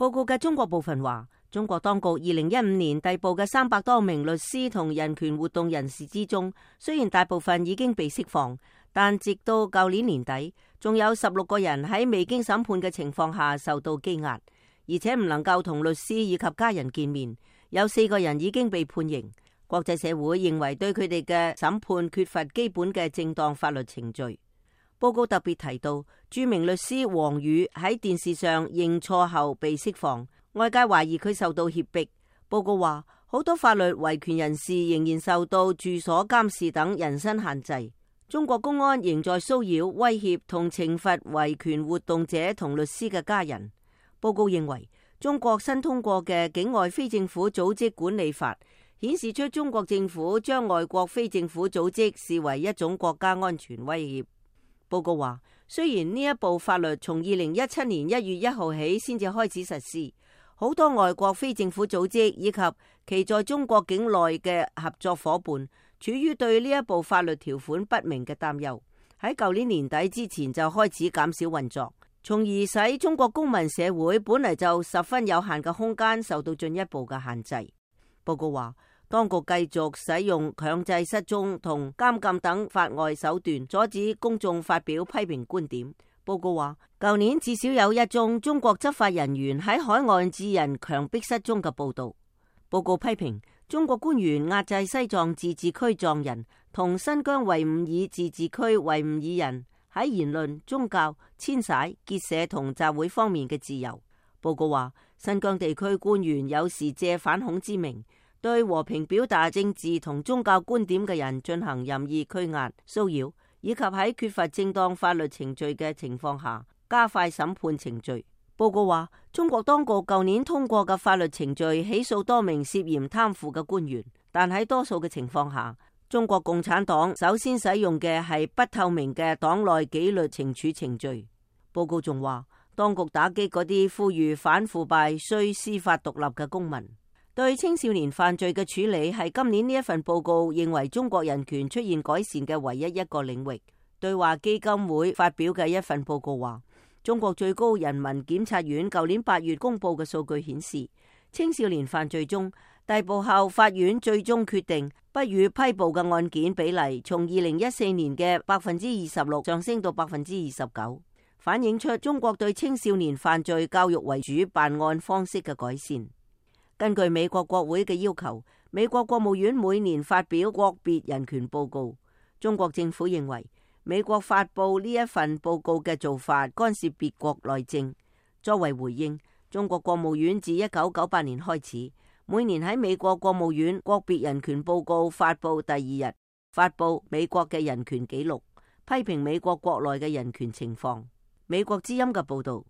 報告嘅中國部分話，中國當局2015年逮捕嘅300多名律師同人權活動人士之中，雖然大部分已經被釋放，但直到舊年年底，仲有16個人喺未經審判嘅情況下受到羈押，而且唔能夠同律師以及家人見面。有4個人已經被判刑。國際社會認為對佢哋嘅審判缺乏基本嘅正當法律程序。報告特別提到，著名律師王宇喺電視上認錯後被釋放，外界懷疑佢受到脅迫。報告話，好多法律維權人士仍然受到住所監視等人身限制。中國公安仍在騷擾、威脅同懲罰維權活動者同律師嘅家人。報告認為，中國新通過嘅境外非政府組織管理法顯示出中國政府將外國非政府組織視為一種國家安全威脅。報告話，雖然呢一部法律從2017年1月1號起先至開始實施，好多外國非政府組織以及其在中國境內嘅合作夥伴，處於對呢一部法律條款不明嘅擔憂，喺舊年年底之前就開始減少運作，從而使中國公民社會本嚟就十分有限嘅空間受到進一步嘅限制。報告話，當局繼續使用強制失蹤同監禁等法外手段，阻止公眾發表批評觀點。報告話，舊年至少有1宗中國執法人員喺海岸致人強迫失蹤嘅報道。報告批評中國官員壓制西藏自治區藏人同新疆維吾爾自治區維吾爾人喺言論、宗教、遷徙、結社同集會方面嘅自由。報告話，新疆地區官員有時借反恐之名，對和平表達政治同宗教觀點嘅人進行任意拘押、騷擾，以及喺缺乏正當法律程序嘅情況下加快審判程序。報告話，中國當局舊年通過嘅法律程序起訴多名涉嫌貪腐嘅官員，但喺多數嘅情況下，中國共產黨首先使用嘅係不透明嘅黨內紀律懲處程序。報告仲話，當局打擊嗰啲呼籲反腐敗、需司法獨立嘅公民。對青少年犯罪嘅處理係今年呢一份報告認為中國人權出現改善嘅唯一一個領域。對話基金會發表嘅一份報告話，中國最高人民檢察院舊年8月公布嘅數據顯示，青少年犯罪中逮捕後法院最終決定不予批捕嘅案件比例，從2014年嘅26%上升到29%，反映出中國對青少年犯罪教育為主辦案方式嘅改善。根據美國國會嘅要求，美國國務院每年發表國別人權報告。中國政府認為美國發布呢一份報告嘅做法干涉別國內政。作為回應，中國國務院自1998年開始，每年喺美國國務院國別人權報告發布第2日，發布美國嘅人權紀錄，批評美國國內嘅人權情況。美國之音嘅報道。